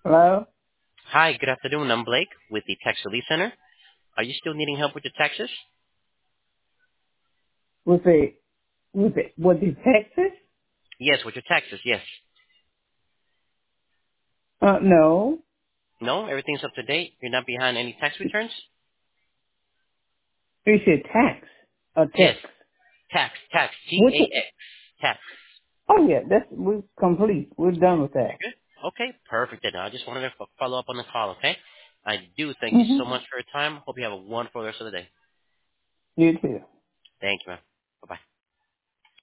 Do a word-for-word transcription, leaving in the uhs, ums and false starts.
Hello? Hi, good afternoon. I'm Blake with the Tax Relief Center. Are you still needing help with your taxes? Was it, was it, was it Texas? Yes, with your taxes, yes. Uh, no. No, everything's up to date. You're not behind any tax returns? You said tax. A Yes, text. tax, tax, Which, T A X, tax. oh yeah, that's, we're complete. We're done with You're that. good? Okay, perfect. Then I just wanted to fo- follow up on the call, okay? I do thank you hmm so much for your time. Hope you have a wonderful rest of the day. You too. Thank you, man.